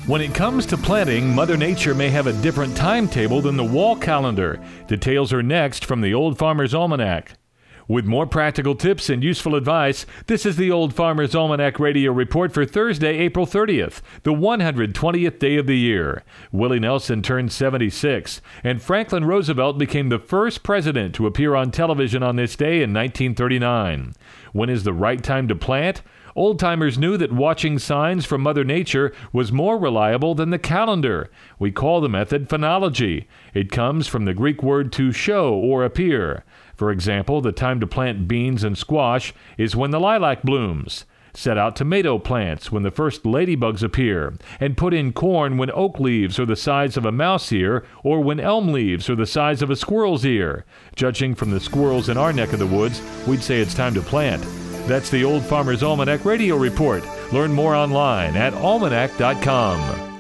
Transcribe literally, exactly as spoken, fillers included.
When it comes to planting, Mother Nature may have a different timetable than the wall calendar. Details are next from the Old Farmer's Almanac. With more practical tips and useful advice, this is the Old Farmer's Almanac Radio Report for Thursday, April thirtieth, the one hundred twentieth day of the year. Willie Nelson turned seventy-six, and Franklin Roosevelt became the first president to appear on television on this day in nineteen thirty-nine. When is the right time to plant? Old-timers knew that watching signs from Mother Nature was more reliable than the calendar. We call the method phenology. It comes from the Greek word to show or appear. For example, the time to plant beans and squash is when the lilac blooms. Set out tomato plants when the first ladybugs appear, and put in corn when oak leaves are the size of a mouse ear or when elm leaves are the size of a squirrel's ear. Judging from the squirrels in our neck of the woods, we'd say it's time to plant. That's the Old Farmer's Almanac Radio Report. Learn more online at almanac dot com.